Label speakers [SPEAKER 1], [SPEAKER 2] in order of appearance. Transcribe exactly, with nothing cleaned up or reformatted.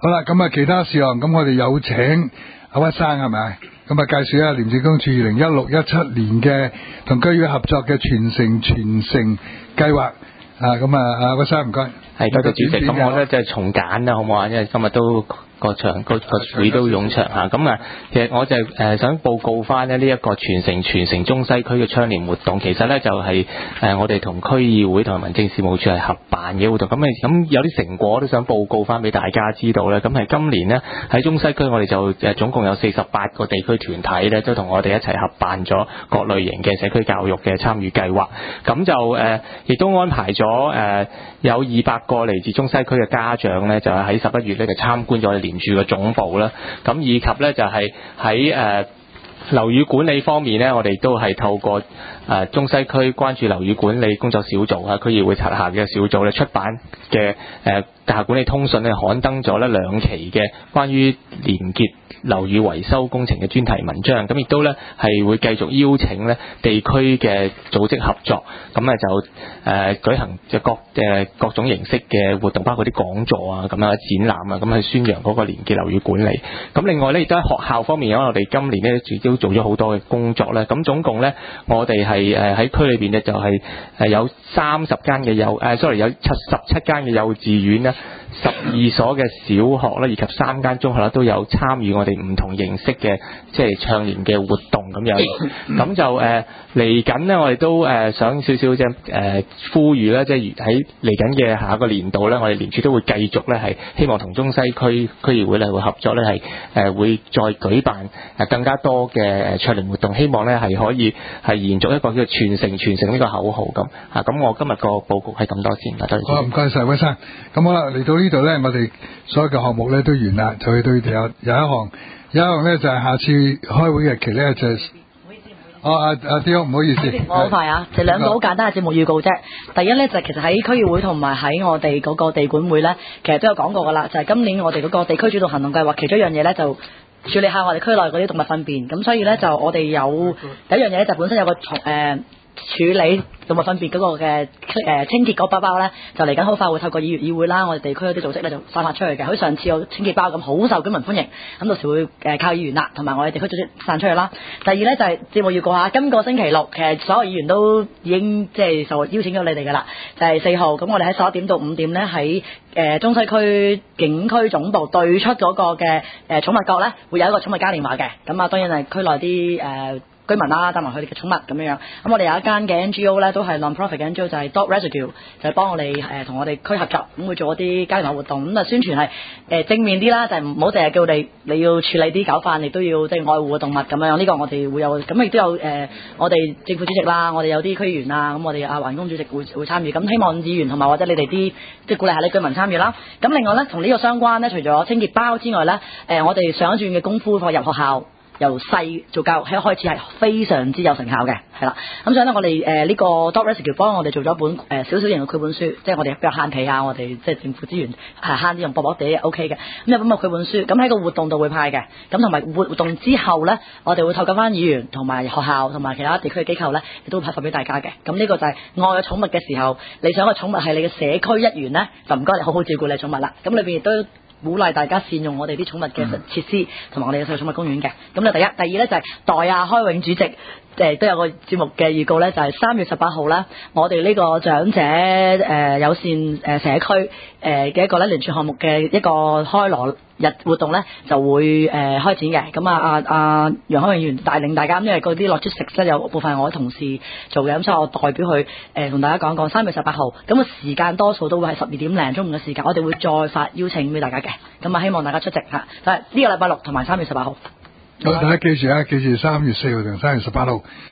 [SPEAKER 1] 好啦，咁啊，其他事項，咁我哋有請阿屈生係咪？咁啊，介紹一下廉政公署二零一六一七年嘅同區議會合作嘅傳承傳承計劃啊，咁啊，阿屈生唔該。
[SPEAKER 2] 係多謝主席，咁我咧就係從簡啦，好唔好啊？因為今日都個場個個會都冗長嚇，咁啊，其實我就誒、呃、想報告翻咧呢一個傳承傳承中西區嘅倡廉活動，其實咧就係、是、誒、呃、我哋同區議會同埋民政事務處係合辦嘅活動，咁啊咁有啲成果都想報告翻俾大家知道咧。咁係今年呢，喺中西區，我哋就誒總共有四十八個地區團體咧，都同我哋一齊合辦咗各類型嘅社區教育嘅參與計劃。咁就誒亦、呃、都安排咗誒、呃、有二百個嚟自中西區嘅家長咧，就係喺十一月咧就參觀咗我哋廉署嘅總部啦。咁以及咧就係喺誒樓宇管理方面咧，我哋都係透過誒、呃、中西區關注樓宇管理工作小組啊，區議會轄下嘅小組咧出版嘅誒大廈管理通訊咧，刊登咗咧兩期嘅關於連結樓宇維修工程嘅專題文章，咁亦都咧係會繼續邀請咧地區嘅組織合作，咁咧就誒、呃、舉行嘅各誒、呃、各種形式嘅活動，包括啲講座啊、咁樣展覽啊，咁去宣揚嗰個連結樓宇管理。咁另外咧亦都喺學校方面，因為我哋今年咧亦都做咗好多嘅工作咧，咁總共咧我哋係誒喺區裏邊咧就係誒有三十間嘅幼誒 sorry 有七十七間嘅幼稚園咧，十二所嘅小學咧，以及三間中學咧都有參與我哋唔同形式嘅即係倡廉嘅活動咁樣。咁就誒嚟緊呢，我哋都誒、呃、想少少即係誒呼籲咧，即係喺嚟緊嘅下一個年度咧，我哋廉署都會繼續咧係希望同中西區區議會咧會合作咧係誒會再舉辦誒更加多嘅誒倡廉活動，希望咧係可以係延續一個叫做傳承傳承呢個口號咁啊。咁我今日個報告係咁多先，多謝。
[SPEAKER 1] 好，唔該晒，屈生。咁好啦，嚟到呢度咧，我哋所有嘅項目咧都完啦，就去到有有一項，有一項咧就係下次開會日期咧就係、是。哦，阿阿刁，唔好意思，
[SPEAKER 3] 我好快啊，就兩個好簡單嘅節目預告啫。第一咧就係、其實喺區議會同埋喺我哋嗰個地管會咧，其實都有講過噶啦，就係、是、今年我哋嗰個地區主導行動計劃，其中一樣嘢咧就處理下我哋區內嗰啲動物糞便。咁所以咧就我哋有第一樣嘢咧就本身有個從誒。呃處理動物糞便嗰個嘅誒清潔嗰包包咧，就嚟緊好快會透過議員議會啦，我哋地區嗰啲組織咧就散發出去嘅，好似上次有清潔包咁，好受居民歡迎。咁到時會誒靠議員啦，同埋我哋地區組織散出去啦。第二咧就係節目預告下，今個星期六其實所有議員都已經即係受邀請咗你哋㗎啦，就係四號。咁我哋喺十一點到五點咧喺誒中西區警區總部對出嗰個嘅誒寵物角咧，會有一個寵物嘉年華嘅。咁啊當然係區內啲誒。呃居民啦，帶埋佢哋嘅寵物咁樣樣。咁我哋有一間嘅 N G O 咧，都係 non-profit 嘅 N G O，就係 Dog Rescue，就係幫我哋誒同我哋區合作，咁會做一啲嘉年華活動。咁啊宣傳係誒、呃、正面啲啦，就係唔好淨係叫你你要處理啲狗飯，亦都要即係愛護嘅動物咁樣。呢、這個我哋會有，咁亦都有誒、呃、我哋政府主席啦，我哋有啲區議員啊，咁我哋阿環工主席會會參與。咁希望議員同埋或者你哋啲即係鼓勵下你居民參與啦。咁另外咧，同呢個相關咧，除咗清潔包之外咧，誒、呃、我哋上一轉嘅功夫課入學校。由細做教育，喺一開始係非常之有成效嘅，係啦。咁所以咧，我哋誒呢個 Dog Rescue 幫我哋做咗一本誒、呃、小小型嘅繪本書，即係我哋比較慳皮啊，我哋即係政府資源係慳啲用薄薄地 O K 嘅。咁有本嘅繪本書，咁喺個活動度會派嘅。咁同埋活動之後咧，我哋會透過翻議員同埋學校同埋其他地區嘅機構咧，亦都會派發俾大家嘅。咁呢個就係愛嘅寵物嘅時候，你想個寵物係你嘅社區一員咧，就唔該你好好照顧你寵物啦。咁裏邊亦都鼓勵大家善用我哋啲寵物嘅設施，同埋我哋嘅細寵物公園嘅。咁咧第一，第二咧就係、是、代亞開永主席，誒、呃、都有個節目嘅預告咧，就係、是、三月十八號啦，我哋呢個長者誒、呃、友善誒社區誒嘅一個咧聯署項目嘅一個開鑼日活動咧就會誒、呃、開展嘅。咁啊啊啊楊開永議員帶領大家，因為嗰啲 logistics 咧有部分係我同事做嘅，咁所以我代表佢誒同大家講講三月十八號，咁個時間多數都會係十二點零中午嘅時間，我哋會再發邀請俾大家嘅。咁啊希望大家出席嚇，就係呢個禮拜六同埋三月十八號。
[SPEAKER 1] 好，大家記住啊，記住三月四號同三月十八號。